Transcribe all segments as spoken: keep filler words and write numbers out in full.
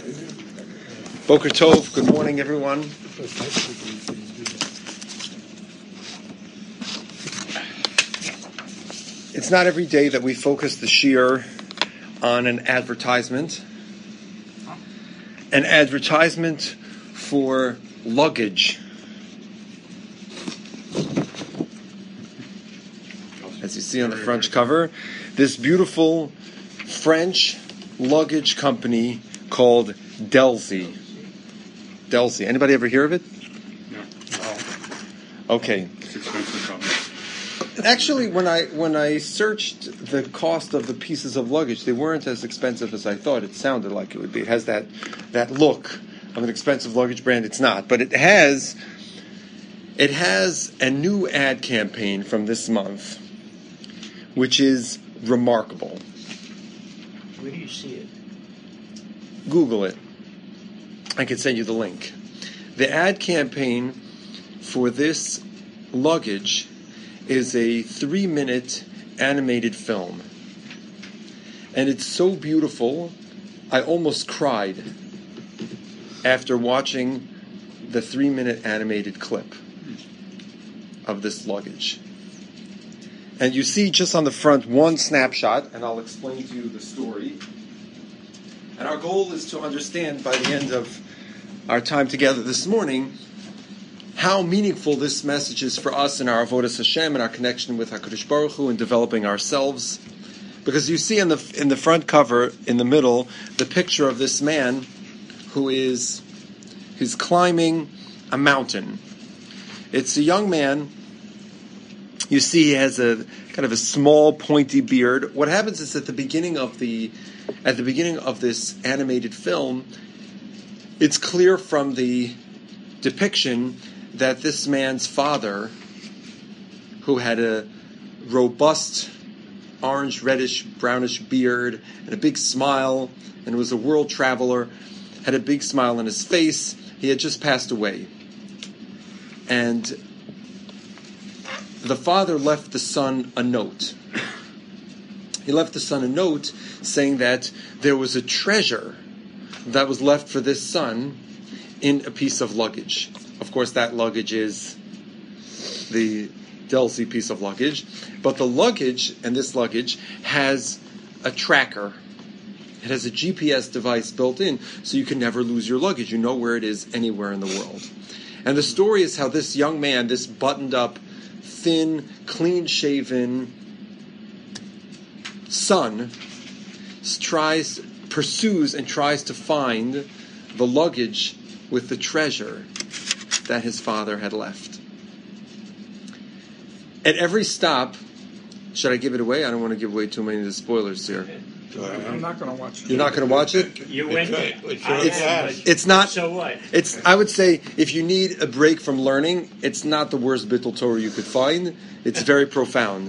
Boker Tov, good morning, everyone. It's not every day that we focus the shiur on an advertisement. An advertisement for luggage. As you see on the front cover, this beautiful French luggage company called Delzy. Delzy. Anybody ever hear of it? No. Okay. It's expensive, probably. Actually, when I when I searched the cost of the pieces of luggage, they weren't as expensive as I thought. It sounded like it would be. It has that that look of an expensive luggage brand. It's not, but it has it has a new ad campaign from this month, which is remarkable. Where do you see it? Google it. I can send you the link. The ad campaign for this luggage is a three-minute animated film. And it's so beautiful, I almost cried after watching the three-minute animated clip of this luggage. And you see just on the front one snapshot, and I'll explain to you the story. And our goal is to understand by the end of our time together this morning how meaningful this message is for us in our avodas Hashem and our connection with HaKadosh Baruch Hu and developing ourselves. Because you see in the in the front cover, in the middle, the picture of this man who is who's climbing a mountain. It's a young man. You see he has a kind of a small pointy beard. What happens is at the beginning of the at the beginning of this animated film, it's clear from the depiction that this man's father, who had a robust orange, reddish, brownish beard and a big smile and was a world traveler, had a big smile on his face. He had just passed away. And the father left the son a note. He left the son a note saying that there was a treasure that was left for this son in a piece of luggage. Of course, that luggage is the Delzy piece of luggage. But the luggage, and this luggage, has a tracker. It has a G P S device built in, so you can never lose your luggage. You know where it is anywhere in the world. And the story is how this young man, this buttoned-up, thin, clean-shaven son, tries, pursues and tries to find the luggage with the treasure that his father had left. At every stop, should I give it away? I don't want to give away too many of the spoilers here. I'm not going to watch it. You're not going to watch it? You went. It's, it's not. So what? It's. I would say if you need a break from learning, it's not the worst Bittul Torah you could find. It's very profound.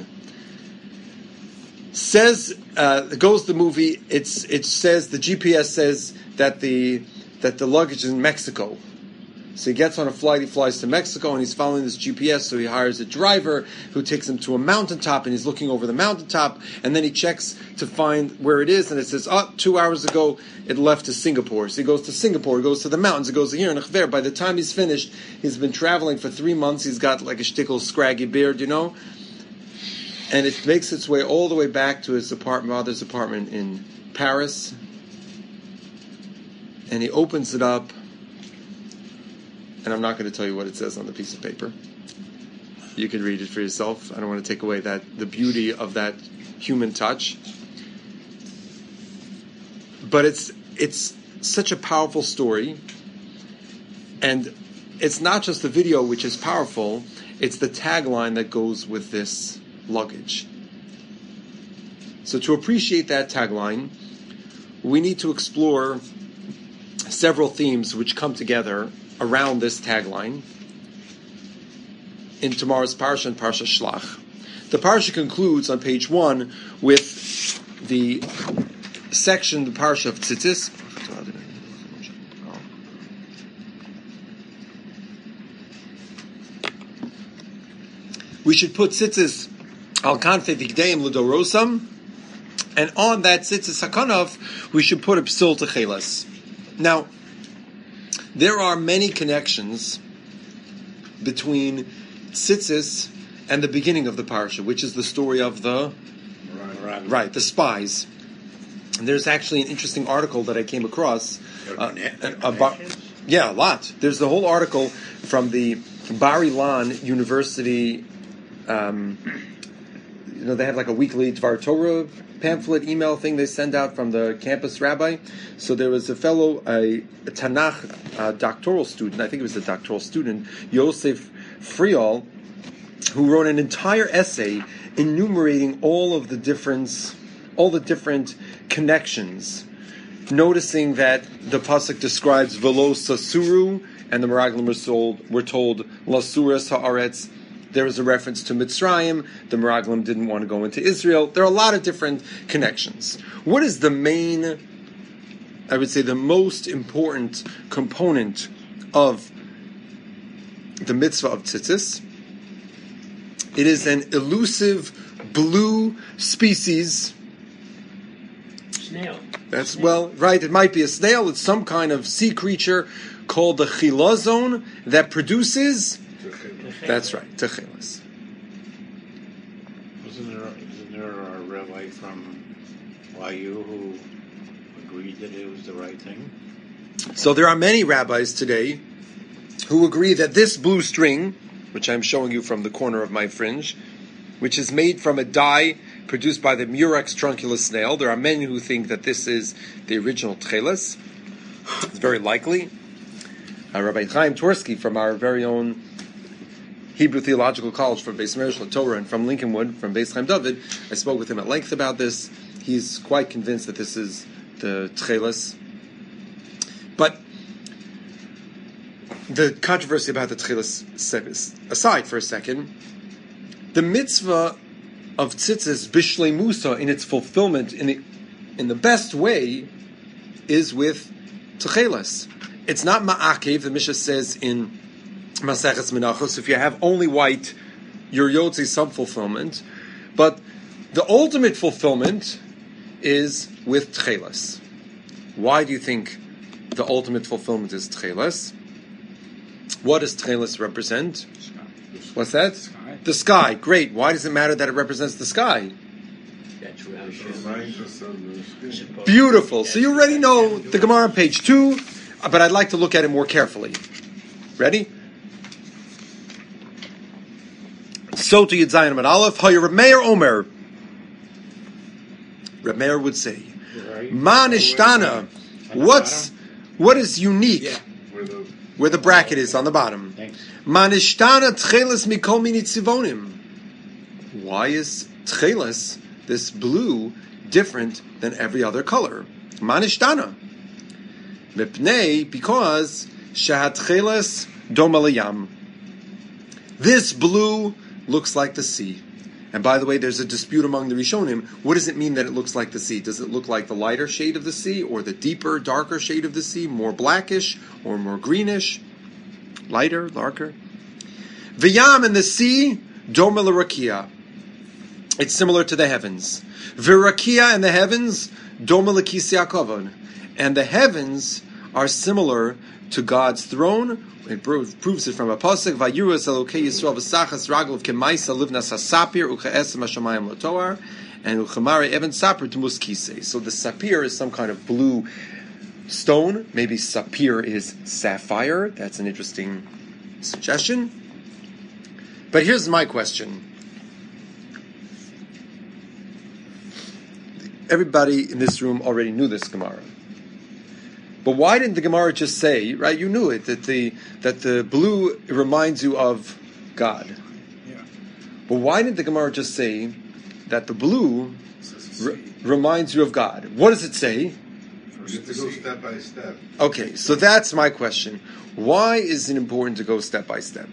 Says uh, goes the movie. It's it says the G P S says that the that the luggage is in Mexico. So he gets on a flight, he flies to Mexico, and he's following this G P S, so he hires a driver who takes him to a mountaintop, and he's looking over the mountaintop, and then he checks to find where it is, and it says, oh, two hours ago, it left to Singapore. So he goes to Singapore, he goes to the mountains, he goes to here, and there. By the time he's finished, he's been traveling for three months, he's got like a shtickle scraggy beard, you know? And it makes its way all the way back to his apartment, mother's apartment in Paris, and he opens it up, and I'm not going to tell you what it says on the piece of paper. You can read it for yourself. I don't want to take away that the beauty of that human touch. But it's it's such a powerful story. And it's not just the video which is powerful, it's the tagline that goes with this luggage. So to appreciate that tagline, we need to explore several themes which come together around this tagline in tomorrow's parsha and Parsha Shlach. The parsha concludes on page one with the section, the parsha of Tzitzis. We should put Tzitzis al kanfei v'gdeim l'dorosam, and on that Tzitzis hakanaf we should put a psil techelas. Now, there are many connections between Tzitzis and the beginning of the parsha, which is the story of the Right. right, the spies. And there's actually an interesting article that I came across. Uh, about, yeah, a lot. There's the whole article from the Bar Ilan University. Um, you know, they have like a weekly Dvar Torah pamphlet email thing they send out from the campus rabbi. So there was a fellow, a, a Tanakh uh, doctoral student, I think it was a doctoral student, Yosef Friol, who wrote an entire essay enumerating all of the difference, all the different connections, noticing that the pasuk describes velo sasuru, and the Meraglim were told, were told lasuras haaretz. There was a reference to Mitzrayim. The Meraglim didn't want to go into Israel. There are a lot of different connections. What is the main, I would say, the most important component of the mitzvah of tzitzis? It is an elusive blue species. Snail. That's, well, right, it might be a snail. It's some kind of sea creature called the chilazon that produces, that's right, techelas. Wasn't there, isn't there a rabbi from Y U who agreed that it was the right thing? So there are many rabbis today who agree that this blue string, which I'm showing you from the corner of my fringe, which is made from a dye produced by the Murex trunculus snail. There are many who think that this is the original tcheles. It's very likely. Uh, Rabbi Chaim Tversky from our very own Hebrew Theological College from Beis Medrash LaTorah and from Lincolnwood, from Beis Chaim David, I spoke with him at length about this. He's quite convinced that this is the tcheles. But the controversy about the tcheles aside for a second, the mitzvah of tzitzis bishlei musa in its fulfillment in the in the best way is with tcheles. It's not ma'akev. The Mishnah says in Maseches Menachos, if you have only white, you're yotze some fulfillment, but the ultimate fulfillment is with tcheles. Why do you think the ultimate fulfillment is tcheles? What does tcheles represent? What's that? Sky. The sky. Great. Why does it matter that it represents the sky? That's what I was saying. Beautiful. So you already know the Gemara on page two, but I'd like to look at it more carefully. Ready? So to Yud Zayin Amud Aleph, Hayir Reb Meir Omer. Reb Meir would say, Ma nishtana. What's what is unique? Yeah. Where the bracket is on the bottom. Thanks. Manishtana tcheles mikol mini tzivonim. Why is tcheles, this blue, different than every other color? Manishtana. Mipnei, because shahat tcheles doma liyam. This blue looks like the sea. And by the way, there's a dispute among the Rishonim. What does it mean that it looks like the sea? Does it look like the lighter shade of the sea, or the deeper, darker shade of the sea, more blackish or more greenish? Lighter, darker? V'yam, in the sea, doma l'rakia. It's similar to the heavens. V'rakia, in the heavens, doma l'kisei hakavod. And the heavens are similar to God's throne. It proves it from a pasuk. Vayirus Elokei Yisrael v'sachas raglav kemaisa livnas hasapir uchaesem hashamayim lotoar and uchamari even sapir tumus kisei. So the sapir is some kind of blue stone. Maybe sapir is sapphire. That's an interesting suggestion. But here's my question. Everybody in this room already knew this Gemara. But why didn't the Gemara just say, right, you knew it, that the that the blue reminds you of God? Yeah. But why didn't the Gemara just say that the blue re- reminds you of God? What does it say? You have to go step by step. Okay, so that's my question. Why is it important to go step by step?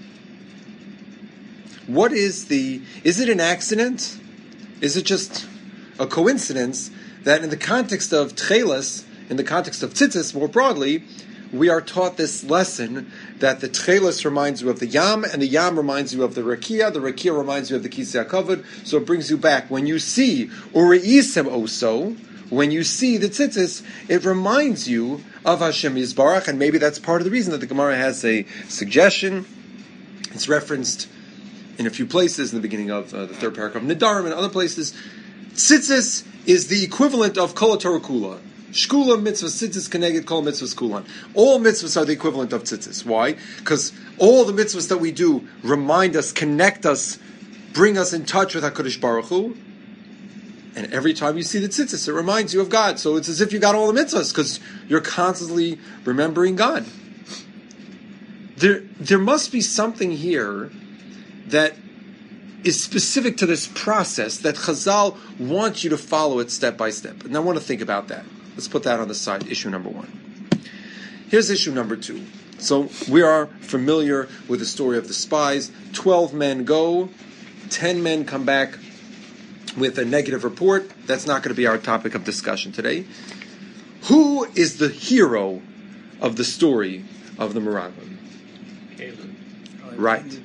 What is the, is it an accident? Is it just a coincidence that in the context of tcheles, in the context of tzitzis more broadly, we are taught this lesson that the tcheles reminds you of the yam, and the yam reminds you of the rakia, the rakia reminds you of the kisei hakavod, so it brings you back. When you see ureisem oso, when you see the tzitzis, it reminds you of Hashem Yisbarach, and maybe that's part of the reason that the Gemara has a suggestion. It's referenced in a few places in the beginning of uh, the third paragraph of Nedarim and other places. Tzitzis is the equivalent of Kol HaTorah Kula. Shkula mitzvah tzitzis keneged kol mitzvahs kulan. All mitzvahs are the equivalent of tzitzis. Why? Because all the mitzvahs that we do remind us, connect us, bring us in touch with HaKadosh Baruch Hu. And every time you see the tzitzis, it reminds you of God. So it's as if you got all the mitzvahs, because you're constantly remembering God. There, there must be something here that is specific to this process that Chazal wants you to follow it step by step. And I want to think about that. Let's put that on the side, issue number one. Here's issue number two. So we are familiar with the story of the spies. Twelve men go, ten men come back with a negative report. That's not going to be our topic of discussion today. Who is the hero of the story of the Meraglim? Caleb. Right.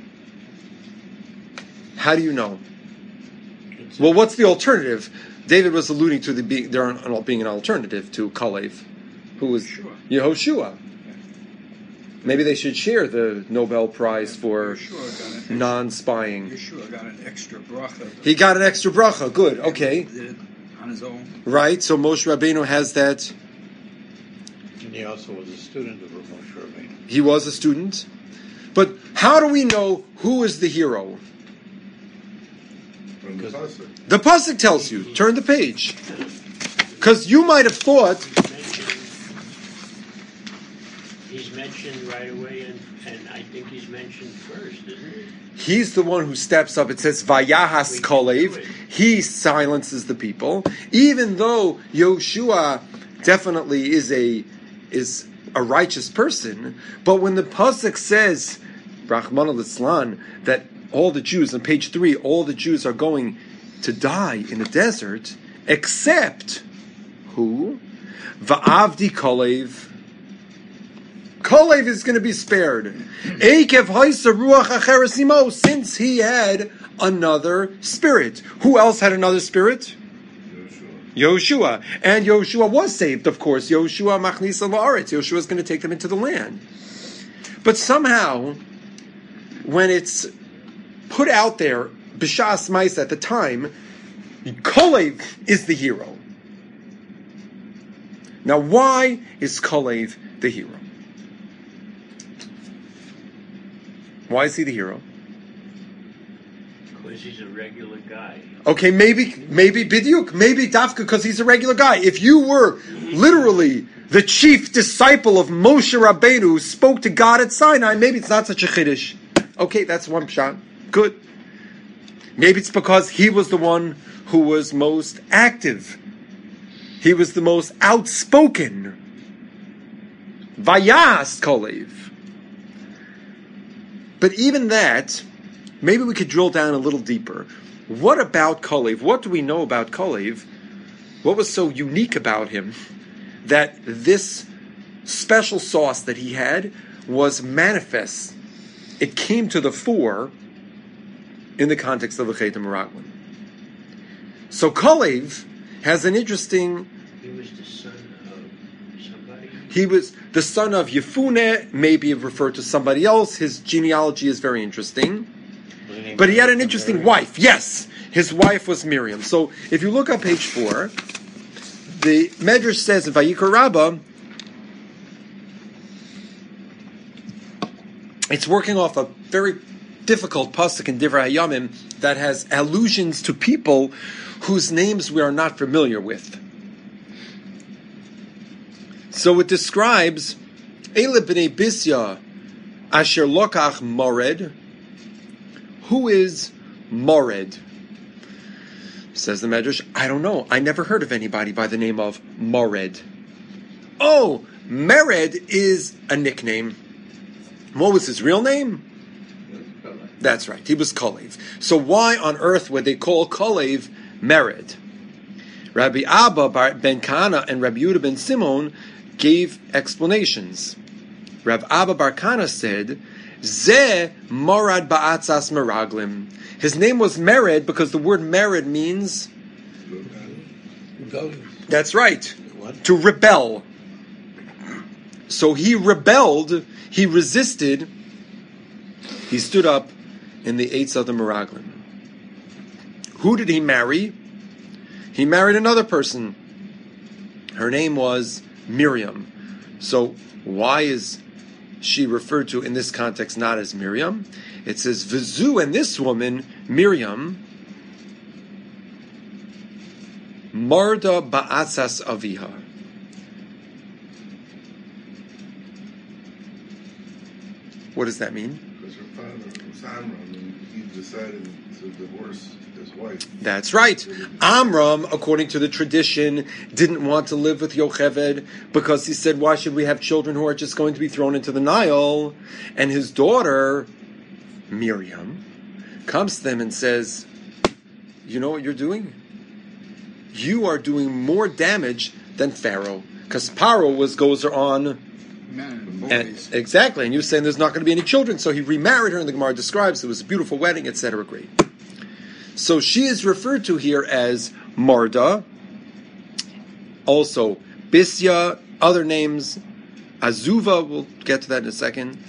How do you know? Well, what's the alternative? David was alluding to the being, there being an alternative to Kalev, who was Yehoshua. Maybe they should share the Nobel Prize for non-spying. Yeshua got an extra bracha. He got an extra bracha. Good. Okay. Did it on his own. Right. So Moshe Rabbeinu has that. And he also was a student of Moshe Rabbeinu. He was a student. But how do we know who is the hero? From the pasuk. The pasuk tells you. Turn the page. Because you might have thought. He's mentioned right away, and, and I think he's mentioned first, isn't he? He's the one who steps up. It says, Vayahas Kalev. He silences the people. Even though Yoshua definitely is a is a righteous person, but when the pasuk says, Rahman al-Islan, that all the Jews, on page three, all the Jews are going to die in the desert, except who? Va'avdi Kalev. Kalev is going to be spared. Eikev haisa ruach acheres imo, since he had another spirit. Who else had another spirit? Yoshua. And Yoshua was saved, of course. Yoshua machnisa la'aretz. Yoshua is going to take them into the land. But somehow, when it's put out there, b'shas ma'is at the time, Kalev is the hero. Now, why is Kalev the hero? Why is he the hero? Because he's a regular guy. Okay, maybe, maybe Bidyuk, maybe Dafka, because he's a regular guy. If you were literally the chief disciple of Moshe Rabbeinu who spoke to God at Sinai, maybe it's not such a chiddush. Okay, that's one shot. Good. Maybe it's because he was the one who was most active. He was the most outspoken. Vayas Kalev. But even that, maybe we could drill down a little deeper. What about Kalev? What do we know about Kalev? What was so unique about him that this special sauce that he had was manifest? It came to the fore in the context of the Chet HaMeraglim. So Kalev has an interesting... He was the son of somebody. He was the son of Yefune, maybe referred to somebody else. His genealogy is very interesting. But he had an interesting wife. Yes, his wife was Miriam. So if you look on page four, the Medrash says in Vayikra Rabbah, it's working off a very difficult pasuk in Divrei Hayamim that has allusions to people whose names we are not familiar with. So it describes Ele b'nei Bisya asher lokach Mored. Who is Mored? Says the Medrash, I don't know. I never heard of anybody by the name of Mored. Oh, Mered is a nickname. What was his real name? That's right. He was Kalev. So why on earth would they call Kalev Mered? Rabbi Abba ben Kana and Rabbi Yehuda ben Simon gave explanations. Rabbi Abba bar Kana said, Zeh Morad ba'atzas meraglim. His name was Mered because the word Mered means That's right. What? To rebel. So he rebelled, he resisted, he stood up in the Eitz of the Meraglim. Who did he marry? He married another person. Her name was Miriam. So why is she referred to in this context not as Miriam? It says, Vizu, and this woman, Miriam, Marda ba'atzas aviha. What does that mean? Because her father was Amram, and he decided to divorce his wife. That's right. Amram, according to the tradition, didn't want to live with Yocheved because he said, why should we have children who are just going to be thrown into the Nile? And his daughter, Miriam, comes to them and says, you know what you're doing? You are doing more damage than Pharaoh. Because Paro was gozer on. Man, boys. And, exactly. And you're saying there's not going to be any children. So he remarried her, and the Gemara describes it was a beautiful wedding, et cetera. Great. So she is referred to here as Marda. Also, Bisya, other names. Azuva, we'll get to that in a second.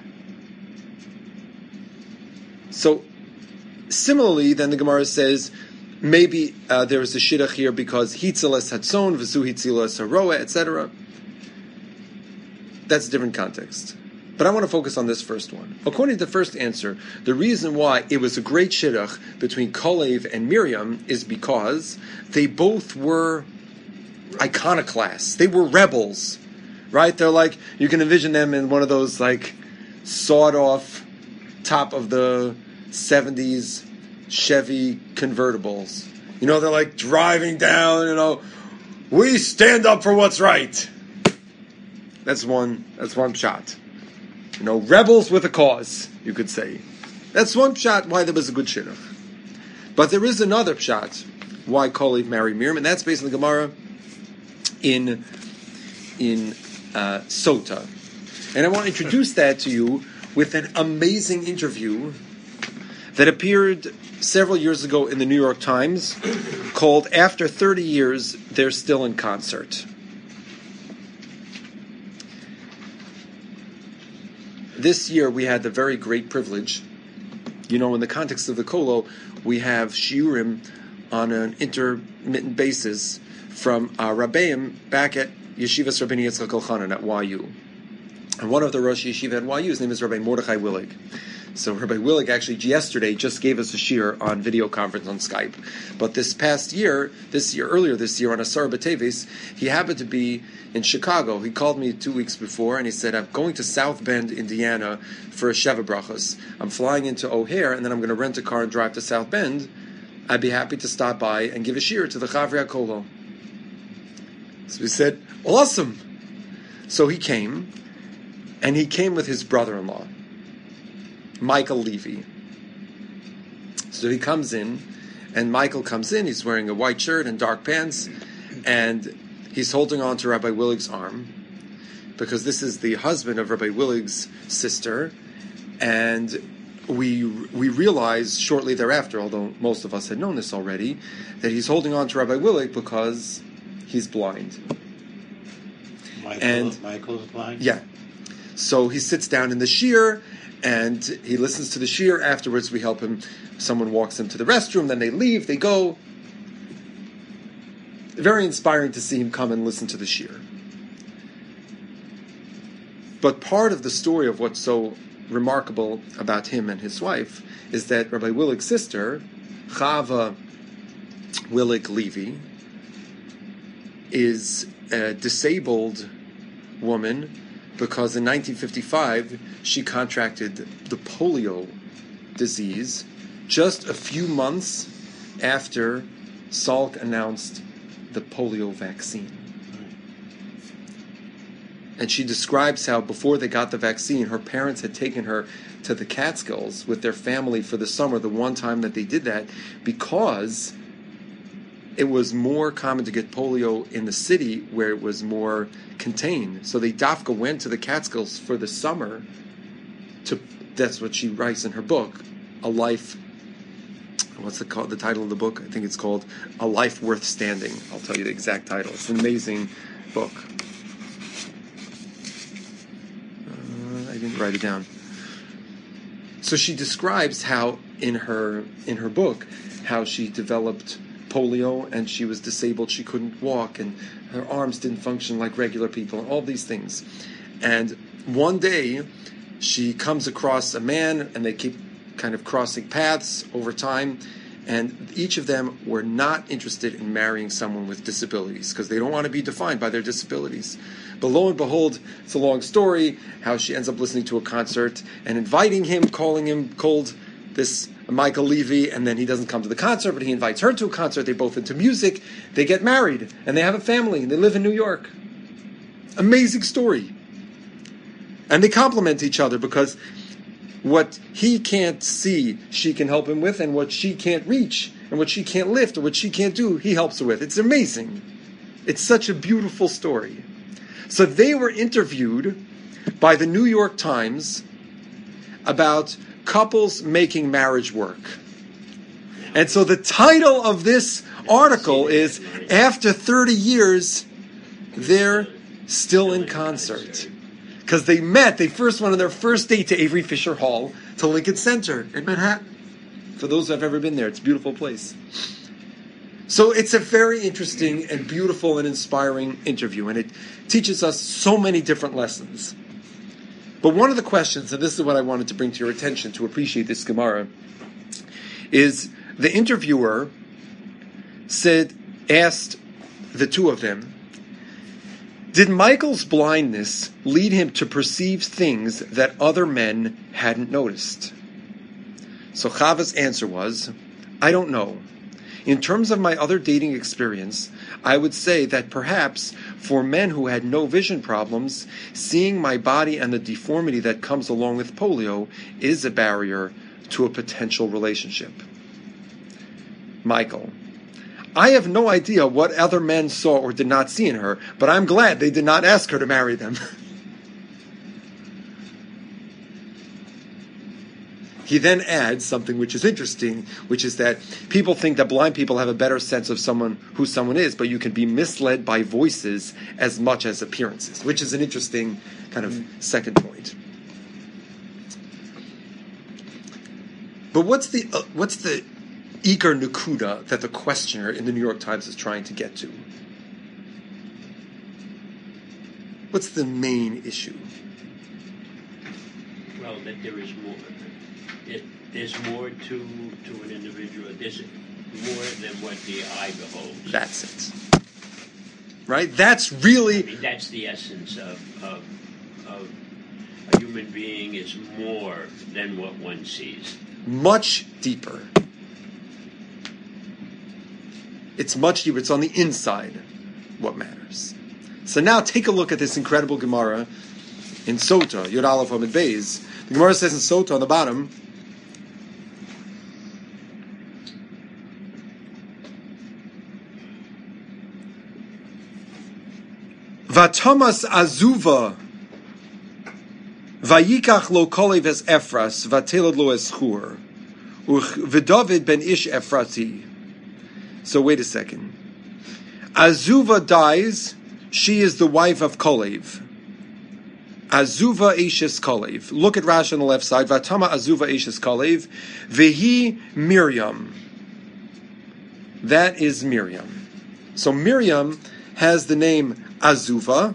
So, similarly, then the Gemara says, maybe uh, there is a shidduch here because hitzilas hatzon, v'zu hitzilas haroa, et cetera. That's a different context. But I want to focus on this first one. According to the first answer, the reason why it was a great shidduch between Kalev and Miriam is because they both were iconoclasts. They were rebels, right? They're like, you can envision them in one of those like sawed-off top of the seventies Chevy convertibles. You know, they're like driving down, you know, we stand up for what's right. That's one, that's one shot. You know, rebels with a cause, you could say. That's one shot why there was a good shidduch. But there is another shot why Kalev married Miriam, and that's based on the Gemara in, in uh, Sota. And I want to introduce that to you with an amazing interview that appeared several years ago in the New York Times called After thirty years, They're Still in Concert. This year we had the very great privilege, you know, in the context of the Kolo, we have shiurim on an intermittent basis from uh, Rabbeim back at Yeshivas Rabbeinu Yitzchak Elchanan at Y U. And one of the Rosh Yeshiva at Y U, his name is Rabbi Mordechai Willig. So Rabbi Willig actually yesterday just gave us a shiur on video conference on Skype. But this past year, this year, earlier this year on Asar B'Teves, he happened to be in Chicago. He called me two weeks before and he said, I'm going to South Bend, Indiana for a Sheva Brachos. I'm flying into O'Hare and then I'm going to rent a car and drive to South Bend. I'd be happy to stop by and give a shiur to the Chavri HaKolo. So we said, awesome. So he came, and he came with his brother-in-law, Michael Levy. So he comes in, and Michael comes in, he's wearing a white shirt and dark pants, and he's holding on to Rabbi Willig's arm, because this is the husband of Rabbi Willig's sister, and we we realized shortly thereafter, although most of us had known this already, that he's holding on to Rabbi Willig because he's blind. Michael, and Michael's blind? Yeah. So he sits down in the shiur, and he listens to the shiur. Afterwards, we help him. Someone walks him to the restroom, then they leave, they go. Very inspiring to see him come and listen to the shiur. But part of the story of what's so remarkable about him and his wife is that Rabbi Willig's sister, Chava Willig Levy, is a disabled woman because in nineteen fifty-five she contracted the polio disease just a few months after Salk announced the polio vaccine. And she describes how before they got the vaccine, her parents had taken her to the Catskills with their family for the summer, the one time that they did that, because it was more common to get polio in the city where it was more contained. So they dafka went to the Catskills for the summer to, that's what she writes in her book, A Life what's the, called, the title of the book? I think it's called A Life Worth Standing. I'll tell you the exact title. It's an amazing book. Uh, I didn't write it down. So she describes how in her in her book how she developed polio and she was disabled, she couldn't walk, and her arms didn't function like regular people, and all these things. And one day she comes across a man, and they keep kind of crossing paths over time, and each of them were not interested in marrying someone with disabilities because they don't want to be defined by their disabilities. But lo and behold, it's a long story, how she ends up listening to a concert and inviting him, calling him cold, this Michael Levy, and then he doesn't come to the concert, but he invites her to a concert. They're both into music. They get married, and they have a family, and they live in New York. Amazing story. And they complement each other because what he can't see, she can help him with, and what she can't reach, and what she can't lift, or what she can't do, he helps her with. It's amazing. It's such a beautiful story. So they were interviewed by the New York Times about couples making marriage work. And so the title of this article is, After thirty years, They're Still in Concert. Because they met, they first went on their first date to Avery Fisher Hall, to Lincoln Center in Manhattan. For those who have ever been there, it's a beautiful place. So it's a very interesting and beautiful and inspiring interview, and it teaches us so many different lessons. But one of the questions, and this is what I wanted to bring to your attention to appreciate this Gemara, is the interviewer said, asked the two of them, did Michael's blindness lead him to perceive things that other men hadn't noticed? So Chava's answer was, I don't know. In terms of my other dating experience, I would say that perhaps for men who had no vision problems, seeing my body and the deformity that comes along with polio is a barrier to a potential relationship. Michael, I have no idea what other men saw or did not see in her, but I'm glad they did not ask her to marry them. He then adds something which is interesting, which is that people think that blind people have a better sense of someone who someone is, but you can be misled by voices as much as appearances, which is an interesting kind of second point. But what's the uh, what's the Iker Nukuda that the questioner in the New York Times is trying to get to? What's the main issue? Well, that there is more. It, there's more to to an individual. There's more than what the eye beholds. That's it. Right? That's really... I mean, that's the essence of, of, of a human being is more than what one sees. Much deeper. It's much deeper. It's on the inside what matters. So now take a look at this incredible Gemara in Sota, Yud Aleph Amud Beis. The Gemara says in Sota on the bottom, Vatomas azuva vayikach lo kolev es Ephras vatelad lo es Chur v'David ben Ish Ephrati. So wait a second. Azuva dies. She is the wife of Kolev. Azuva Eishes Kolev. Look at Rashi on the left side. Vatama Azuva Eishes Kolev. Vehi Miriam. That is Miriam. So Miriam has the name Azuva,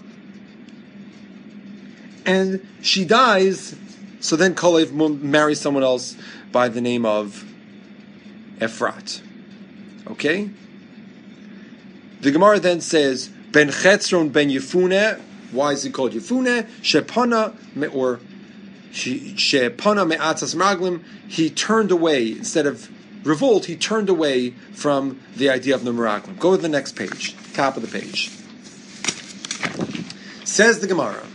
and she dies. So then Kolev marries someone else by the name of Ephrat. Okay? The Gemara then says, Ben Chetzron ben Yefune. Why is he called Yefune? Shepana, or Shepana me'atzas meraglim. He turned away, instead of revolt, he turned away from the idea of the meraglim. Go to the next page, top of the page. Says the Gemara,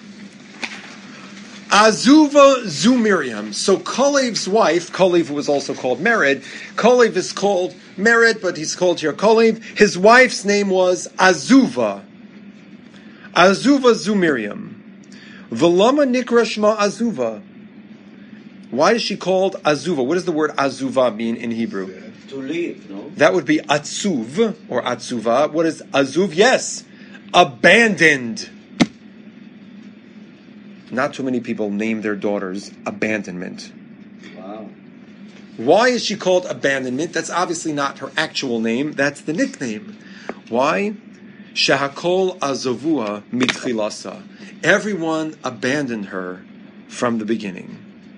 Azuva zu Miriam. So Kolev's wife, Kolev was also called Mered. Kolev is called Mered, but he's called here Kolev. His wife's name was Azuva. Azuva zu Miriam. V'lama nikra shma Azuva. Why is she called Azuva? What does the word Azuva mean in Hebrew? To leave, no? That would be atzuv or atzuva. What is azuv? Yes, abandoned. Not too many people name their daughters abandonment. Wow. Why is she called abandonment? That's obviously not her actual name. That's the nickname. Why? Shehakol azavua mitchilasa. Everyone abandoned her from the beginning.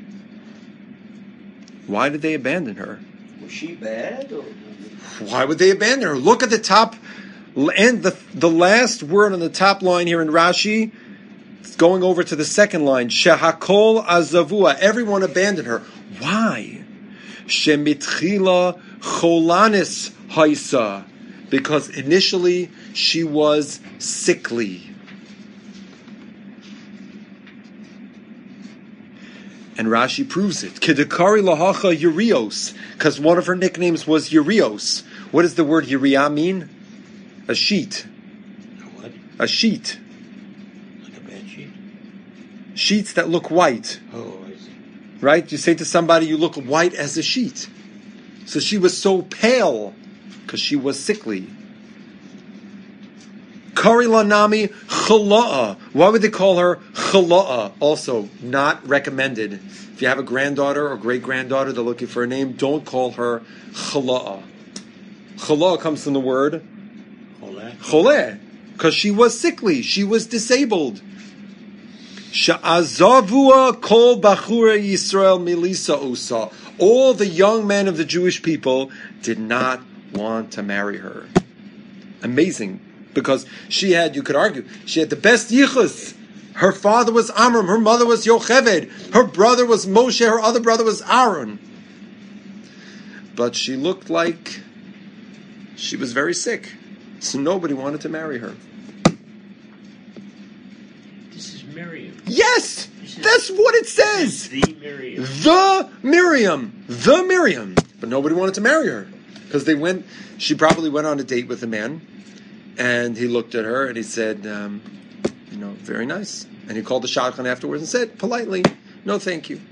Why did they abandon her? Was she bad? Or? Why would they abandon her? Look at the top, and the the last word on the top line here in Rashi. It's going over to the second line. Shehakol azavua. Everyone abandoned her. Why? Shemitchila cholanis haisa. Because initially she was sickly. And Rashi proves it. Kedekari lahacha Urios. Because one of her nicknames was Urios. What does the word Uriah mean? A sheet. A what? A sheet. Like a bed sheet? Sheets that look white. Oh, I see. Right? You say to somebody, you look white as a sheet. So she was so pale because she was sickly. Kari lanami chala'a. Why would they call her chala'a? Also, not recommended. If you have a granddaughter or great-granddaughter, they're looking for a name, don't call her chala'a. Chala'a comes from the word Choleh? choleh, because she was sickly, she was disabled. Sha'azavua kol bachura Yisrael milisa usa. All the young men of the Jewish people did not want to marry her. Amazing, because she had, you could argue, she had the best yichus. Her father was Amram, her mother was Yocheved, her brother was Moshe, her other brother was Aaron. But she looked like she was very sick, so nobody wanted to marry her. This is Miriam. Yes! That's what it says! The Miriam. The Miriam. The Miriam. But nobody wanted to marry her. Because they went, she probably went on a date with a man, and he looked at her and he said, um, you know, very nice. And he called the shadchan afterwards and said, politely, no thank you.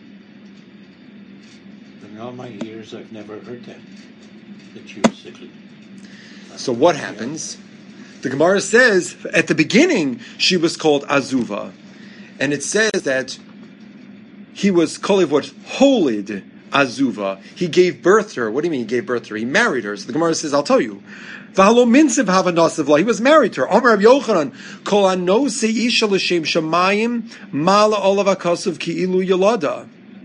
In all my years, I've never heard that, that she was sickly. So what happens? The Gemara says, at the beginning, she was called Azuva. And it says that he was kolivot holid Azuva. He gave birth to her. What do you mean he gave birth to her? He married her. So the Gemara says, I'll tell you. V'halo minsiv hava nasiv la. He was married to her. Omer Rabbi Yochanan, kol anose isha l'shem shamayim mala olav akasuv ki ilu yolada.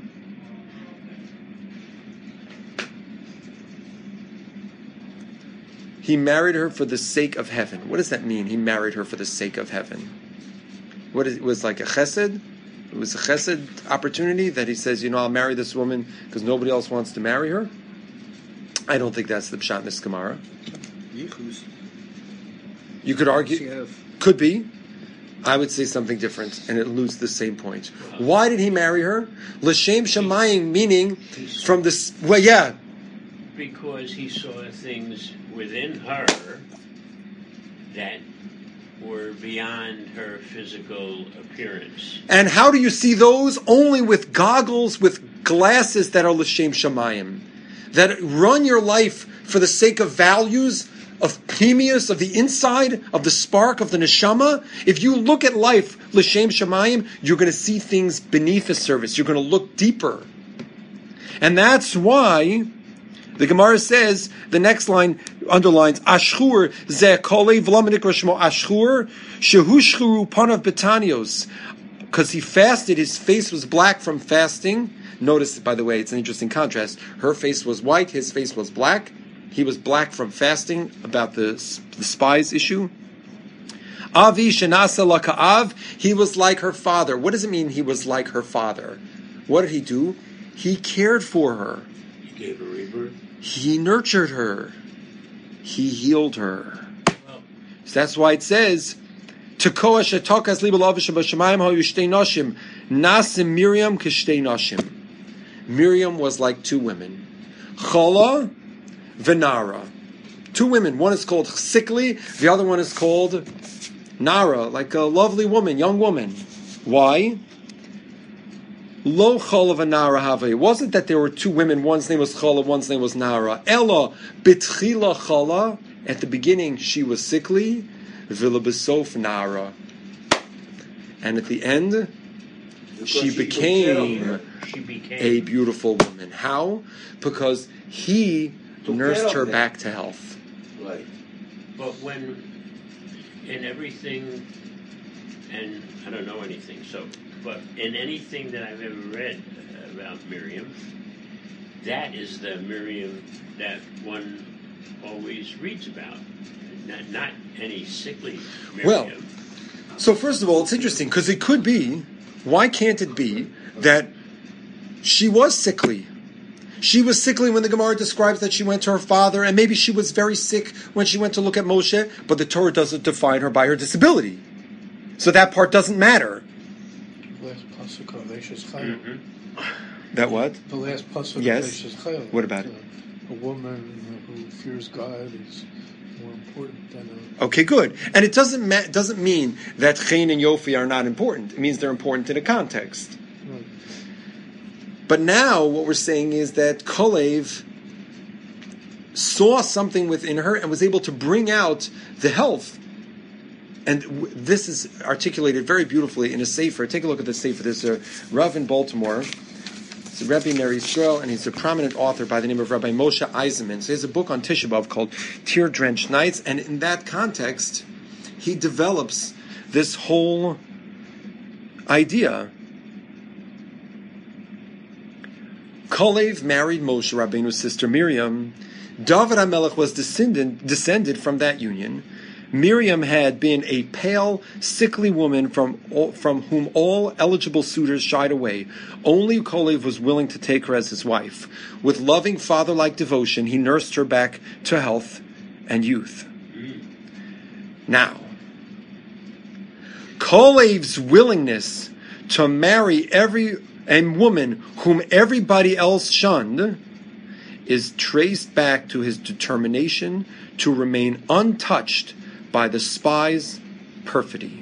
He married her for the sake of heaven. What does that mean? He married her for the sake of heaven. What is, it was like a chesed? It was a chesed opportunity that he says, you know, I'll marry this woman because nobody else wants to marry her. I don't think that's the pshat in this Gemara. Yichus. You could She argue, have could be. I would say something different, and it loses the same point. Why did he marry her? L'shem shamayim, meaning from this. Well, yeah, Because he saw things within her that were beyond her physical appearance. and how do you see those? Only with goggles, with glasses that are l'shem shamayim, that run your life for the sake of values, of pnimius, of the inside, of the spark, of the neshama. If you look at life l'shem shamayim, you're going to see things beneath the surface. You're going to look deeper. And that's why the Gemara says, the next line underlines, Ashchur ze kolei v'lamanik rashmo Ashchur shehushchuru panav betanios. Because he fasted, his face was black from fasting. Notice, by the way, it's an interesting contrast. Her face was white, his face was black. He was black from fasting, about the, the spies issue. Avi shenasa laka'av, he was like her father. What does it mean he was like her father? What did he do? He cared for her. He gave her rebirth. He nurtured her. He healed her. Well, So that's why it says, Tekoa shetokas li b'lavish b'shamayim ho yushtei noshim, nasim Miriam kishtei noshim. Miriam was like two women. Chala v'nara. Two women. One is called sickly, the other one is called Nara, like a lovely woman, young woman. Why? Lo Cholav Nara Have. It wasn't that there were two women, one's name was Cholav, one's name was Nara. Ella Bitchila Chala. At the beginning she was sickly. Vila Besof Nara. And at the end she, she became, she became a beautiful woman. How? Because he Took nursed care of her them. back to health. Right. But when in everything, and I don't know anything, so but in anything that I've ever read about Miriam, that is the Miriam that one always reads about, not, not any sickly Miriam. Well, so first of all, it's interesting because it could be, why can't it be that she was sickly? She was sickly when the Gemara describes that she went to her father, and maybe she was very sick when she went to look at Moshe, but the Torah doesn't define her by her disability. So that part doesn't matter. The last pasuk of Eishes Chayil. Mm-hmm. That what? The last pasuk Yes. of Eishes Chayil. What about it? A woman who fears God is more important than a... Okay, good. And it doesn't ma- doesn't mean that Chen and Yofi are not important. It means they're important in a context. Right. But now what we're saying is that Kolev saw something within her and was able to bring out the health. And w- this is articulated very beautifully in a sefer. Take a look at the sefer. There's a Rav in Baltimore. It's a Rebbe Ner Yisrael, and he's a prominent author by the name of Rabbi Moshe Eisenman. So he has a book on Tisha B'Av called Tear-Drenched Nights, and in that context, he develops this whole idea. Kolev married Moshe Rabbeinu's sister Miriam. David HaMelech was descended, descended from that union. Miriam had been a pale, sickly woman from all, from whom all eligible suitors shied away. Only Kolev was willing to take her as his wife. With loving father-like devotion, he nursed her back to health and youth. Now, Kolev's willingness to marry every a woman whom everybody else shunned is traced back to his determination to remain untouched by the spy's perfidy.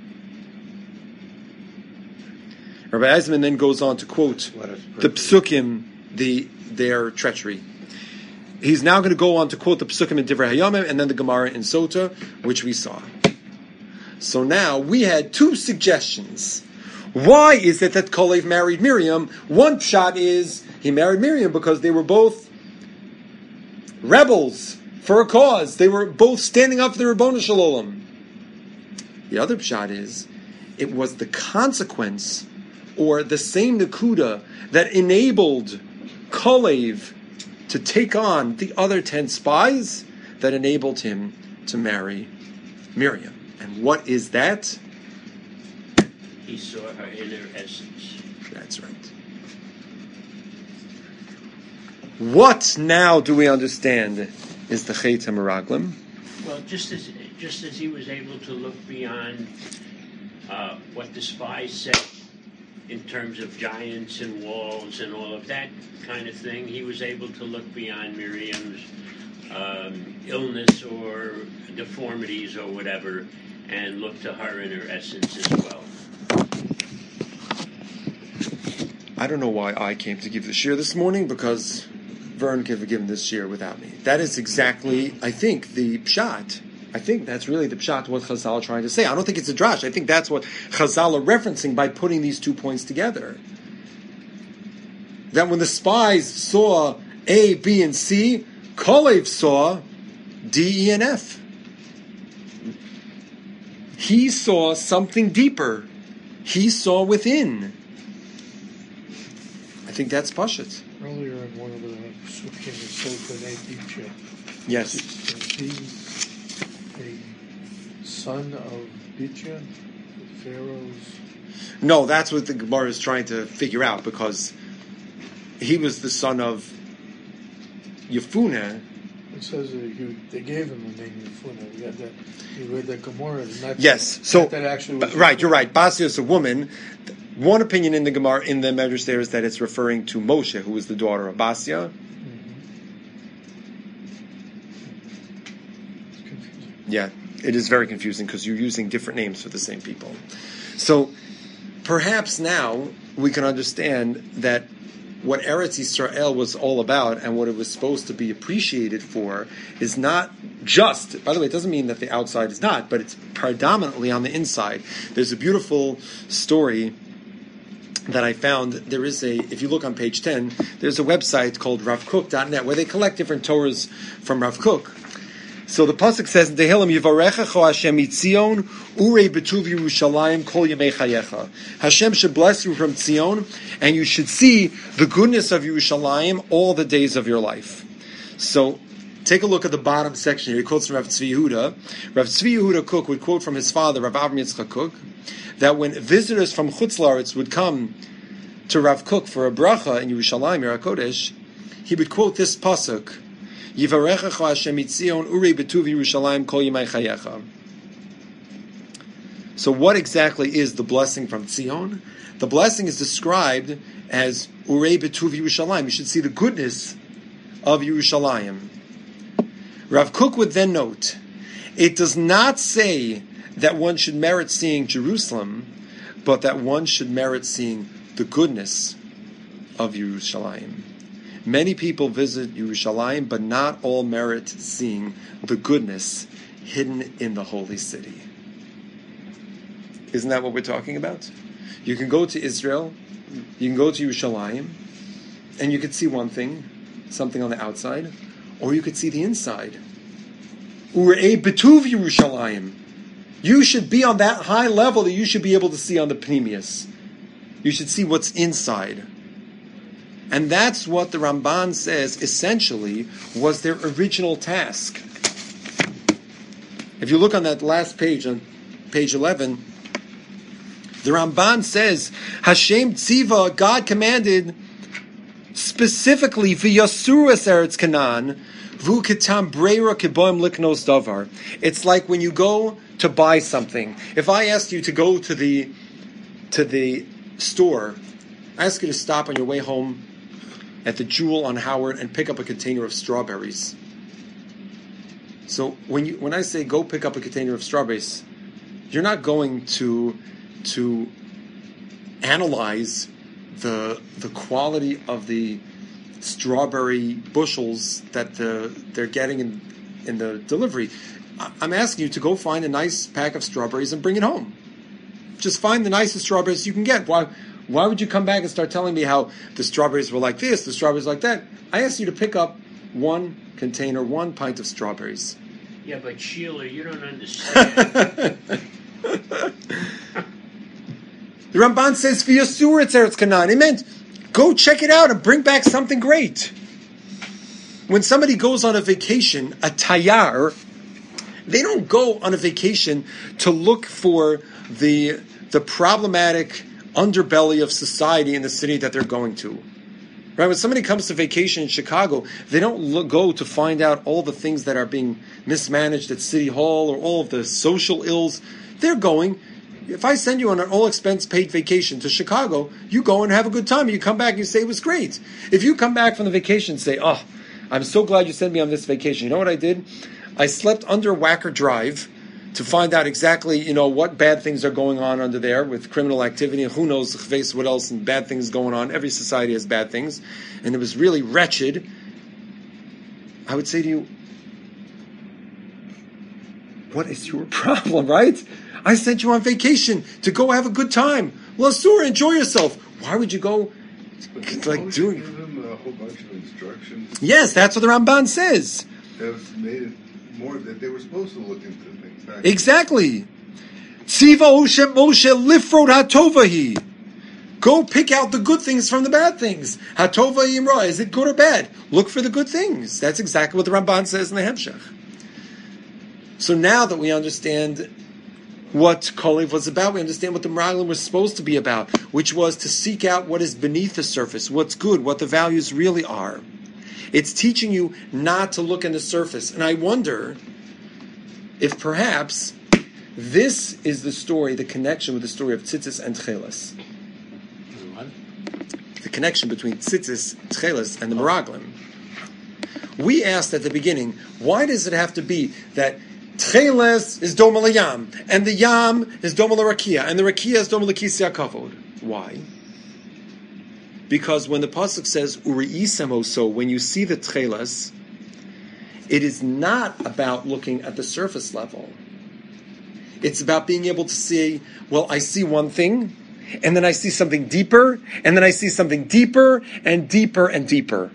Rabbi Eisman then goes on to quote the psukim, the their treachery. He's now going to go on to quote the psukim in Divrei Hayamim and then the Gemara in Sota, which we saw. So now we had two suggestions. Why is it that Kolev married Miriam? One pshat is he married Miriam because they were both rebels for a cause. They were both standing up for the Ribono Shel Olam. The other pshat is it was the consequence or the same nakuda that enabled Kolev to take on the other ten spies that enabled him to marry Miriam. And what is that? He saw her inner essence. That's right. What now do we understand is the Chet HaMeraglim? Well, just as just as he was able to look beyond uh, what the spies said in terms of giants and walls and all of that kind of thing, he was able to look beyond Miriam's um, illness or deformities or whatever and look to her inner essence as well. I don't know why I came to give the shir this morning, because Vern could have given this shir without me. That is exactly, I think, the pshat. I think that's really the pshat, what Chazal are trying to say. I don't think it's a drash. I think that's what Chazal are referencing by putting these two points together. That when the spies saw A, B, and C, Kolev saw D, E, and F. He saw something deeper. He saw within. I think that's Pashut. Earlier in one of the psukim, it said B'nai Bitya. Yes. Is he a son of Bitya, the Pharaoh's? No, that's what the Gemara is trying to figure out, because he was the son of Yefuneh. It says that he, they gave him the name Yefuneh. We had that. You read that Gemara. And not Yes. that, So not that actually was right, you're right. Basia is a woman. One opinion in the Gemara, in the Medrash there, is that it's referring to Moshe, who was the daughter of Basia. Mm-hmm. It's confusing. Yeah, it is very confusing because you're using different names for the same people. So perhaps now we can understand that what Eretz Yisrael was all about and what it was supposed to be appreciated for is not just, by the way, it doesn't mean that the outside is not, but it's predominantly on the inside. There's a beautiful story that I found. There is a, if you look on page ten, there's a website called rav kook dot net where they collect different Torahs from Rav Kook. So the pasuk says in Tehillim, Yivarechecho Hashem mitzion urei betuv Yerushalayim kol yemei chayecha. Hashem should bless you from Tzion, and you should see the goodness of Yerushalayim all the days of your life. So take a look at the bottom section here. He quotes from Rav Tzvi Yehuda. Rav Tzvi Yehuda Kook would quote from his father, Rav Avram Yitzchak Kook, that when visitors from Chutz La'aretz would come to Rav Kook for a bracha in Yerushalayim, Yer HaKodesh, he would quote this pasuk, Yivarechecho Hashem mitzion urei betuv Yerushalayim kol yemei chayecha. So what exactly is the blessing from Tzion? The blessing is described as urei betuv Yerushalayim. You should see the goodness of Yerushalayim. Rav Kook would then note, it does not say that one should merit seeing Jerusalem, but that one should merit seeing the goodness of Yerushalayim. Many people visit Yerushalayim, but not all merit seeing the goodness hidden in the holy city. Isn't that what we're talking about? You can go to Israel, you can go to Yerushalayim, and you could see one thing, something on the outside, or you could see the inside. Urei betuv Yerushalayim. You should be on that high level that you should be able to see on the Pnimius. You should see what's inside. And that's what the Ramban says, essentially, was their original task. If you look on that last page, on page eleven, the Ramban says, Hashem Tziva, God commanded, specifically, V'yasuras Eretz Canaan, V'u ketam breira keboim liknos davar. It's like when you go to buy something. If I asked you to go to the to the store, I ask you to stop on your way home at the Jewel on Howard and pick up a container of strawberries. So when you when I say go pick up a container of strawberries, you're not going to to analyze the the quality of the strawberry bushels that the, they're getting in in the delivery. I'm asking you to go find a nice pack of strawberries and bring it home. Just find the nicest strawberries you can get. Why why would you come back and start telling me how the strawberries were like this, the strawberries like that? I asked you to pick up one container, one pint of strawberries. Yeah, but Sheila, you don't understand. The Ramban says, V'yasur etz Eretz Canaan. It meant, go check it out and bring back something great. When somebody goes on a vacation, a tayar, they don't go on a vacation to look for the the problematic underbelly of society in the city that they're going to. Right? When somebody comes to vacation in Chicago, they don't look, go to find out all the things that are being mismanaged at City Hall or all of the social ills. They're going, if I send you on an all-expense paid vacation to Chicago, you go and have a good time. You come back and you say it was great. If you come back from the vacation and say, oh, I'm so glad you sent me on this vacation. You know what I did? I slept under Wacker Drive to find out exactly, you know, what bad things are going on under there with criminal activity, and who knows what else and bad things going on. Every society has bad things. And it was really wretched. I would say to you, what is your problem, right? I sent you on vacation to go have a good time. Lasur, enjoy yourself. Why would you go But like Moshe doing? gave them a whole bunch of instructions Yes, that's what the Ramban says. that was made it more that they were supposed to look into things. Not- Exactly. Tziva Oshem Moshe Lifrod Hatovahi. Go pick out the good things from the bad things. Hatova Yimra. Is it good or bad? Look for the good things. That's exactly what the Ramban says in the Hemshech. So now that we understand what Kolev was about, we understand what the Meraglim was supposed to be about, which was to seek out what is beneath the surface, what's good, what the values really are. It's teaching you not to look in the surface. And I wonder if perhaps this is the story, the connection with the story of Tzitzis and Tcheles. The connection between Tzitzis, Tcheles, and the Meraglim. We asked at the beginning, why does it have to be that Tcheles is doma l'yam, and the yam is doma l'rakia, and the rakia is doma l'kisya kavod. Why? Because when the pasuk says uri'isem oso, when you see the tcheles, it is not about looking at the surface level. It's about being able to see, well, I see one thing, and then I see something deeper, and then I see something deeper, and deeper, and deeper.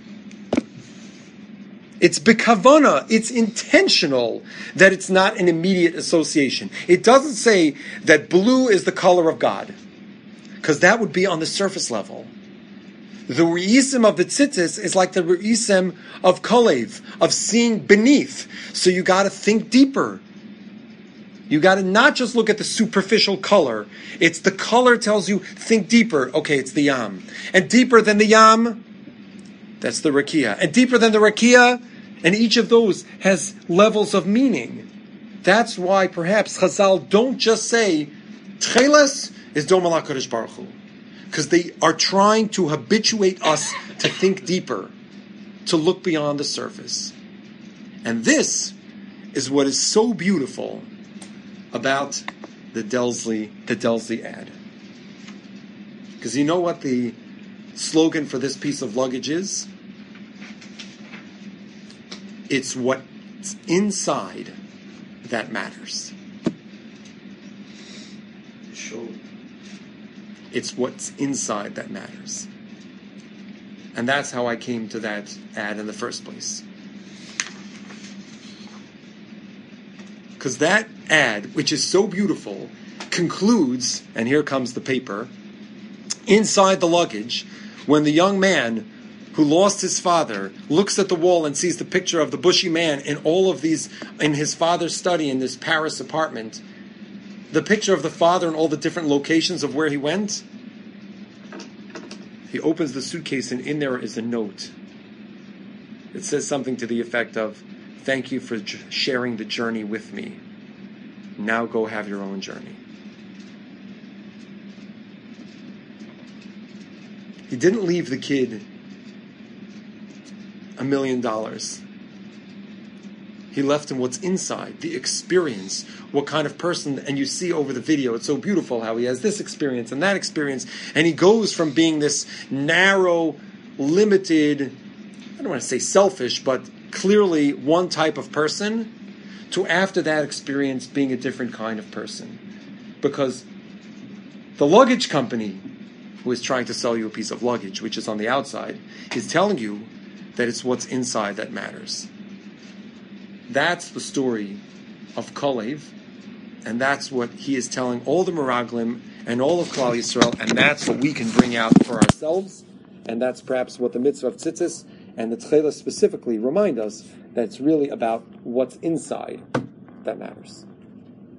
It's bekavana, it's intentional that it's not an immediate association. It doesn't say that blue is the color of God, because that would be on the surface level. The re'isim of the tzitzis is like the re'isim of kolev, of seeing beneath. So you got to think deeper. You got to not just look at the superficial color. It's the color tells you, think deeper. Okay, it's the yam. And deeper than the yam, that's the rakia. And deeper than the rakia, and each of those has levels of meaning. That's why perhaps Chazal don't just say, Tcheles is Doma LaKadosh Baruch Hu. Because they are trying to habituate us to think deeper, to look beyond the surface. And this is what is so beautiful about the Delsley, the Delsley ad. Because you know what the slogan for this piece of luggage is? It's what's inside that matters. Sure. It's what's inside that matters. And that's how I came to that ad in the first place. Because that ad, which is so beautiful, concludes, and here comes the paper, inside the luggage, when the young man who lost his father looks at the wall and sees the picture of the bushy man in all of these, in his father's study in this Paris apartment, the picture of the father and all the different locations of where he went, he opens the suitcase and in there is a note. It says something to the effect of, thank you for j- sharing the journey with me. Now go have your own journey. He didn't leave the kid a million dollars. He left him what's inside, the experience, what kind of person, and you see over the video, it's so beautiful how he has this experience and that experience, and he goes from being this narrow, limited, I don't want to say selfish, but clearly one type of person, to after that experience being a different kind of person. Because the luggage company who is trying to sell you a piece of luggage, which is on the outside, is telling you that it's what's inside that matters. That's the story of Kolev, and that's what he is telling all the Meraglim and all of Klal Yisrael, and that's what we can bring out for ourselves, and that's perhaps what the mitzvah of tzitzis and the tcheles specifically remind us, that it's really about what's inside that matters.